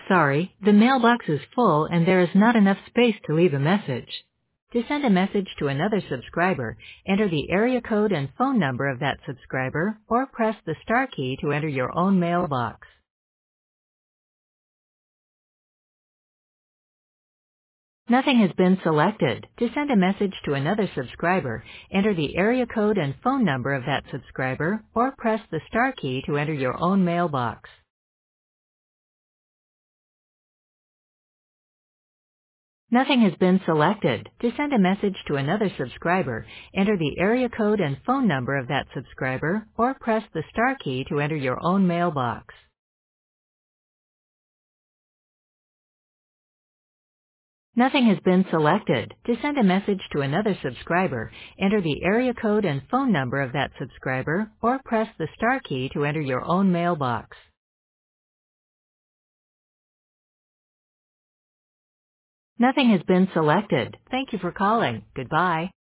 Sorry, the mailbox is full and there is not enough space to leave a message. To send a message to another subscriber, enter the area code and phone number of that subscriber or press the star key to enter your own mailbox. Nothing has been selected. To send a message to another subscriber, enter the area code and phone number of that subscriber or press the star key to enter your own mailbox. Nothing has been selected. To send a message to another subscriber, enter the area code and phone number of that subscriber or press the star key to enter your own mailbox. Nothing has been selected. To send a message to another subscriber, enter the area code and phone number of that subscriber or press the star key to enter your own mailbox. Nothing has been selected. Thank you for calling. Goodbye.